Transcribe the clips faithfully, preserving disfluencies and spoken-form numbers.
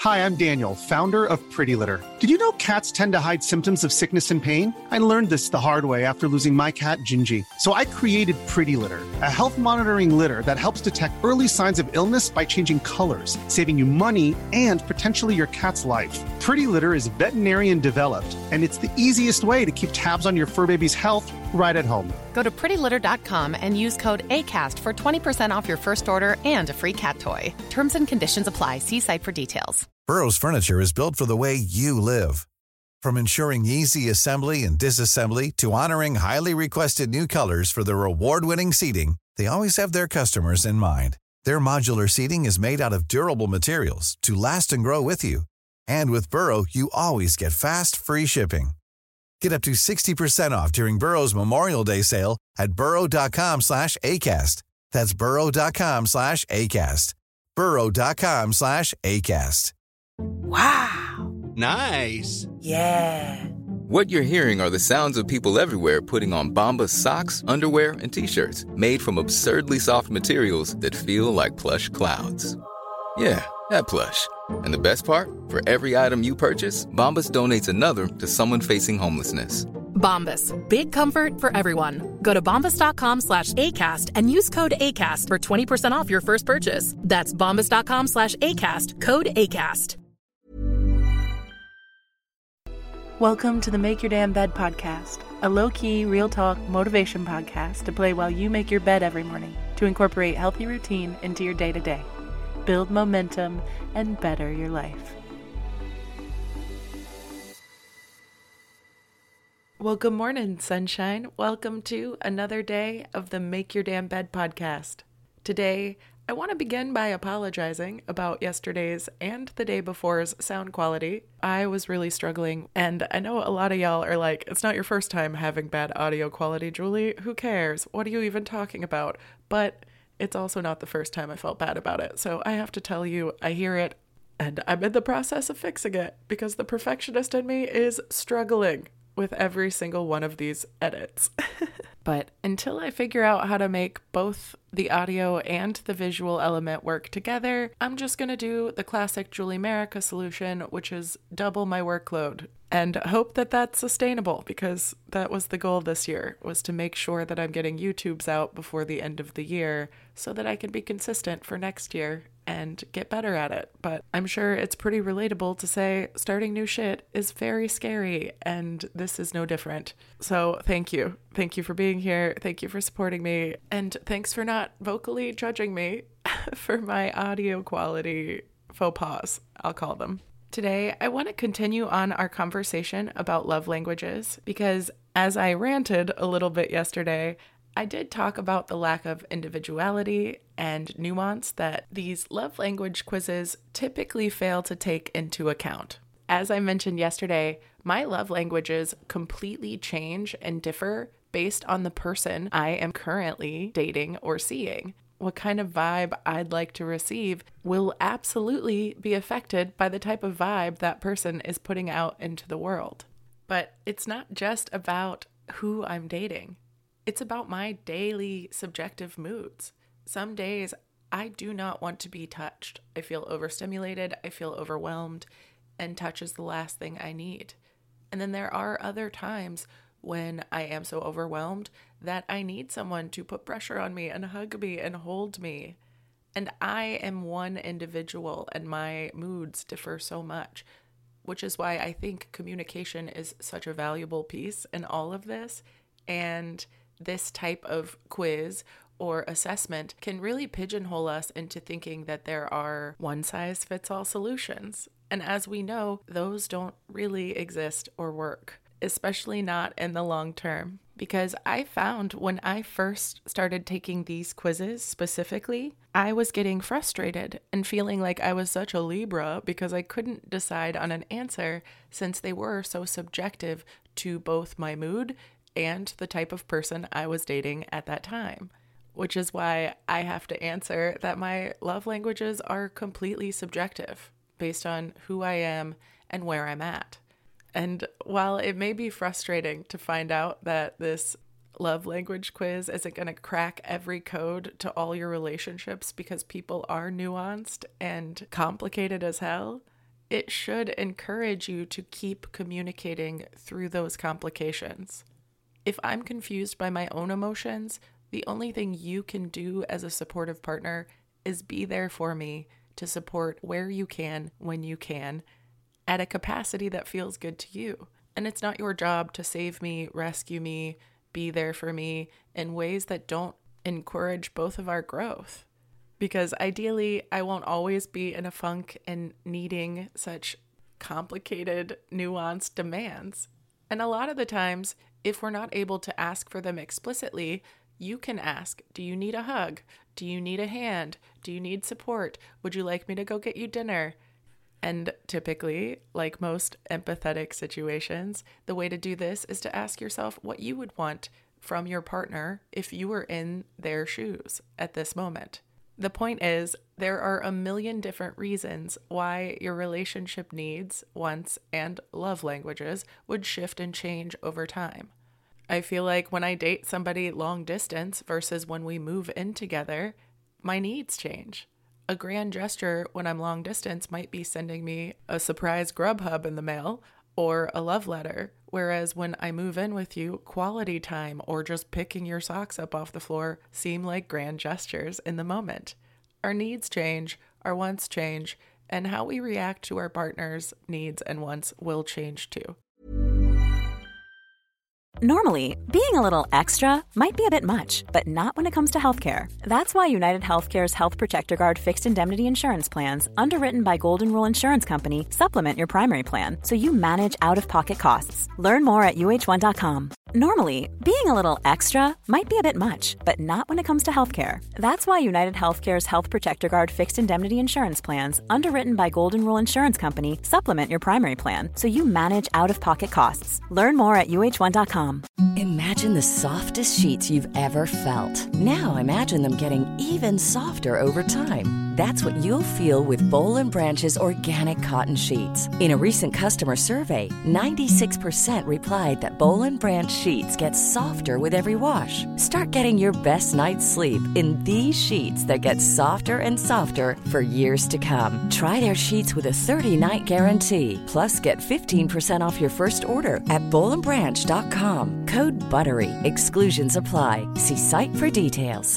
Hi, I'm Daniel, founder of Pretty Litter. Did you know cats tend to hide symptoms of sickness and pain? I learned this the hard way after losing my cat, Gingy. So I created Pretty Litter, a health monitoring litter that helps detect early signs of illness by changing colors, saving you money and potentially your cat's life. Pretty Litter is veterinarian developed, and it's the easiest way to keep tabs on your fur baby's health right at home. Go to pretty litter dot com and use code ACAST for twenty percent off your first order and a free cat toy. Terms and conditions apply. See site for details. Burrow's furniture is built for the way you live. From ensuring easy assembly and disassembly to honoring highly requested new colors for their award-winning seating, they always have their customers in mind. Their modular seating is made out of durable materials to last and grow with you. And with Burrow, you always get fast, free shipping. Get up to sixty percent off during Burrow's Memorial Day sale at burrow.com slash ACAST. That's burrow.com slash ACAST. burrow.com slash ACAST. Wow. Nice. Yeah. What you're hearing are the sounds of people everywhere putting on Bombas socks, underwear, and T-shirts made from absurdly soft materials that feel like plush clouds. Yeah, that plush. And the best part? For every item you purchase, Bombas donates another to someone facing homelessness. Bombas. Big comfort for everyone. Go to bombas.com slash ACAST and use code ACAST for twenty percent off your first purchase. That's bombas.com slash ACAST. Code ACAST. Welcome to the Make Your Damn Bed podcast, a low-key, real-talk motivation podcast to play while you make your bed every morning to incorporate healthy routine into your day-to-day. Build momentum and better your life. Well, good morning, sunshine. Welcome to another day of the Make Your Damn Bed podcast. Today, I want to begin by apologizing about yesterday's and the day before's sound quality. I was really struggling, and I know a lot of y'all are like, it's not your first time having bad audio quality, Julie. Who cares? What are you even talking about? But it's also not the first time I felt bad about it. So I have to tell you, I hear it, and I'm in the process of fixing it because the perfectionist in me is struggling with every single one of these edits. But until I figure out how to make both the audio and the visual element work together, I'm just going to do the classic Julie Merica solution, which is double my workload, and hope that that's sustainable, because that was the goal this year, was to make sure that I'm getting YouTubes out before the end of the year so that I can be consistent for next year and get better at it. But I'm sure it's pretty relatable to say starting new shit is very scary, and this is no different. So thank you. Thank you for being here. Thank you for supporting me. And thanks for not vocally judging me for my audio quality faux pas, I'll call them. Today, I want to continue on our conversation about love languages because as I ranted a little bit yesterday, I did talk about the lack of individuality and nuance that these love language quizzes typically fail to take into account. As I mentioned yesterday, my love languages completely change and differ based on the person I am currently dating or seeing. What kind of vibe I'd like to receive will absolutely be affected by the type of vibe that person is putting out into the world. But it's not just about who I'm dating. It's about my daily subjective moods. Some days I do not want to be touched. I feel overstimulated, I feel overwhelmed, and touch is the last thing I need. And then there are other times when I am so overwhelmed that I need someone to put pressure on me and hug me and hold me. And I am one individual and my moods differ so much, which is why I think communication is such a valuable piece in all of this. And this type of quiz or assessment can really pigeonhole us into thinking that there are one-size-fits-all solutions. And as we know, those don't really exist or work, especially not in the long term. Because I found when I first started taking these quizzes specifically, I was getting frustrated and feeling like I was such a Libra because I couldn't decide on an answer since they were so subjective to both my mood and the type of person I was dating at that time. Which is why I have to answer that my love languages are completely subjective based on who I am and where I'm at. And while it may be frustrating to find out that this love language quiz isn't going to crack every code to all your relationships because people are nuanced and complicated as hell, it should encourage you to keep communicating through those complications. If I'm confused by my own emotions, the only thing you can do as a supportive partner is be there for me to support where you can, when you can, at a capacity that feels good to you. And it's not your job to save me, rescue me, be there for me in ways that don't encourage both of our growth. Because ideally, I won't always be in a funk and needing such complicated, nuanced demands. And a lot of the times, if we're not able to ask for them explicitly, you can ask, do you need a hug? Do you need a hand? Do you need support? Would you like me to go get you dinner? And typically, like most empathetic situations, the way to do this is to ask yourself what you would want from your partner if you were in their shoes at this moment. The point is, there are a million different reasons why your relationship needs, wants, and love languages would shift and change over time. I feel like when I date somebody long distance versus when we move in together, my needs change. A grand gesture when I'm long distance might be sending me a surprise Grubhub in the mail or a love letter, whereas when I move in with you, quality time or just picking your socks up off the floor seem like grand gestures in the moment. Our needs change, our wants change, and how we react to our partner's needs and wants will change too. Normally, being a little extra might be a bit much, but not when it comes to healthcare. That's why United Healthcare's Health Protector Guard fixed indemnity insurance plans, underwritten by Golden Rule Insurance Company, supplement your primary plan so you manage out-of-pocket costs. Learn more at U H one dot com. Normally, being a little extra might be a bit much, but not when it comes to healthcare. That's why United Healthcare's Health Protector Guard fixed indemnity insurance plans, underwritten by Golden Rule Insurance Company, supplement your primary plan so you manage out-of-pocket costs. Learn more at U H one dot com. Imagine the softest sheets you've ever felt. Now imagine them getting even softer over time. That's what you'll feel with Boll and Branch's organic cotton sheets. In a recent customer survey, ninety-six percent replied that Boll and Branch sheets get softer with every wash. Start getting your best night's sleep in these sheets that get softer and softer for years to come. Try their sheets with a thirty-night guarantee. Plus, get fifteen percent off your first order at boll and branch dot com. Code BUTTERY. Exclusions apply. See site for details.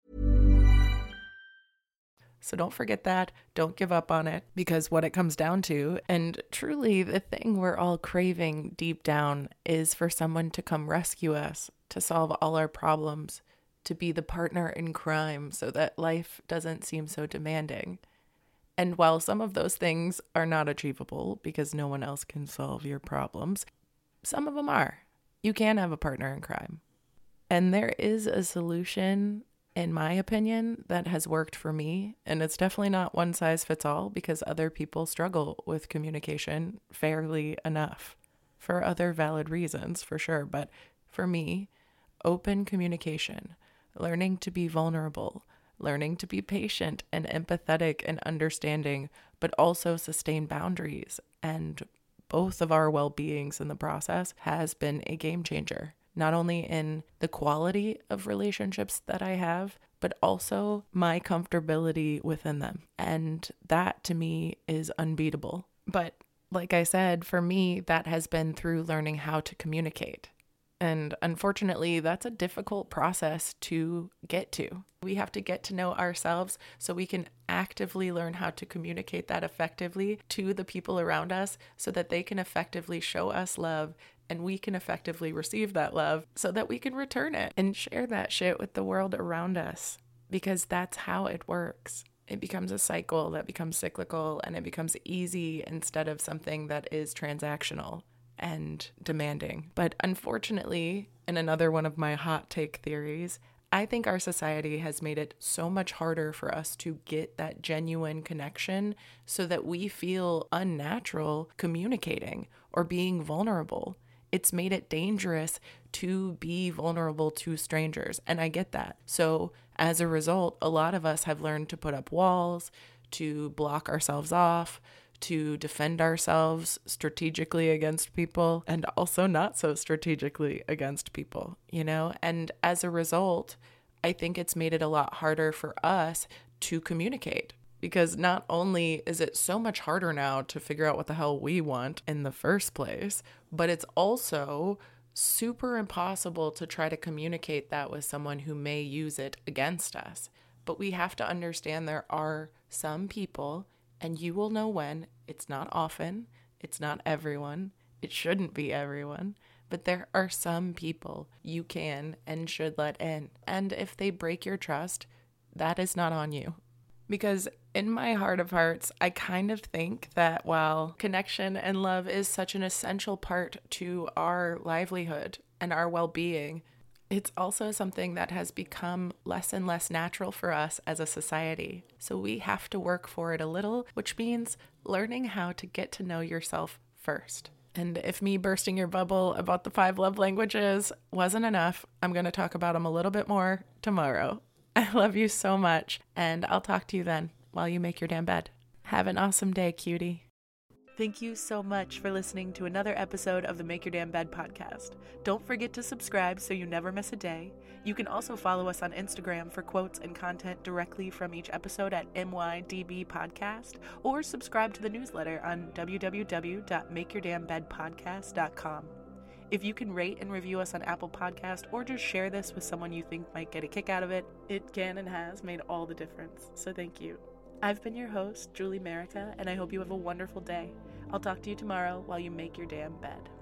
So don't forget that. Don't give up on it, because what it comes down to, and truly the thing we're all craving deep down, is for someone to come rescue us, to solve all our problems, to be the partner in crime so that life doesn't seem so demanding. And while some of those things are not achievable because no one else can solve your problems, some of them are. You can have a partner in crime. And there is a solution, in my opinion, that has worked for me. And it's definitely not one size fits all, because other people struggle with communication fairly enough for other valid reasons, for sure. But for me, open communication, learning to be vulnerable, learning to be patient and empathetic and understanding, but also sustain boundaries and both of our well-beings in the process has been a game changer. Not only in the quality of relationships that I have, but also my comfortability within them. And that to me is unbeatable. But like I said, for me, that has been through learning how to communicate. And unfortunately, that's a difficult process to get to. We have to get to know ourselves so we can actively learn how to communicate that effectively to the people around us so that they can effectively show us love and we can effectively receive that love so that we can return it and share that shit with the world around us, because that's how it works. It becomes a cycle that becomes cyclical, and it becomes easy instead of something that is transactional and demanding. But unfortunately, in another one of my hot take theories, I think our society has made it so much harder for us to get that genuine connection so that we feel unnatural communicating or being vulnerable. It's made it dangerous to be vulnerable to strangers, and I get that. So as a result, a lot of us have learned to put up walls, to block ourselves off, to defend ourselves strategically against people, and also not so strategically against people, you know? And as a result, I think it's made it a lot harder for us to communicate, because not only is it so much harder now to figure out what the hell we want in the first place, but it's also super impossible to try to communicate that with someone who may use it against us. But we have to understand there are some people, and you will know when. It's not often, it's not everyone, it shouldn't be everyone, but there are some people you can and should let in. And if they break your trust, that is not on you. Because in my heart of hearts, I kind of think that while connection and love is such an essential part to our livelihood and our well-being, it's also something that has become less and less natural for us as a society. So we have to work for it a little, which means learning how to get to know yourself first. And if me bursting your bubble about the five love languages wasn't enough, I'm going to talk about them a little bit more tomorrow. I love you so much, and I'll talk to you then while you make your damn bed. Have an awesome day, cutie. Thank you so much for listening to another episode of the Make Your Damn Bed podcast. Don't forget to subscribe so you never miss a day. You can also follow us on Instagram for quotes and content directly from each episode at M Y D B Podcast, or subscribe to the newsletter on w w w dot make your damn bed podcast dot com. If you can rate and review us on Apple Podcast, or just share this with someone you think might get a kick out of it, it can and has made all the difference. So thank you. I've been your host, Julie Merica, and I hope you have a wonderful day. I'll talk to you tomorrow while you make your damn bed.